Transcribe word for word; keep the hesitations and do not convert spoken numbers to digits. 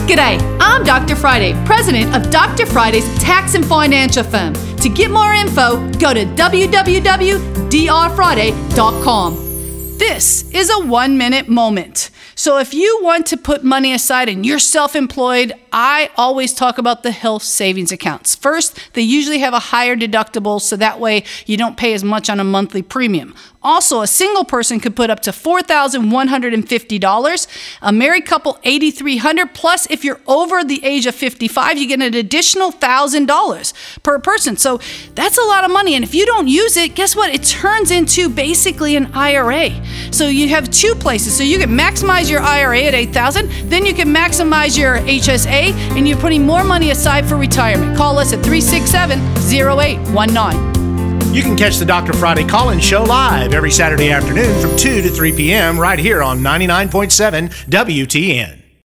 G'day, I'm Doctor Friday, president of Doctor Friday's Tax and Financial Firm. To get more info, go to w w w dot d r friday dot com. This is a one-minute moment. So if you want to put money aside and you're self-employed, I always talk about the health savings accounts. First, they usually have a higher deductible, so that way you don't pay as much on a monthly premium. Also, a single person could put up to four thousand one hundred fifty dollars, a married couple eight thousand three hundred dollars, plus if you're over the age of fifty-five, you get an additional one thousand dollars per person. So that's a lot of money, and if you don't use it, guess what? It turns into basically an I R A. So you have two places. So you can maximize your I R A at eight thousand dollars, then you can maximize your H S A, and you're putting more money aside for retirement. Call us at three six seven, zero eight one nine. You can catch the Doctor Friday call-in show live every Saturday afternoon from two to three p.m. right here on ninety-nine point seven W T N.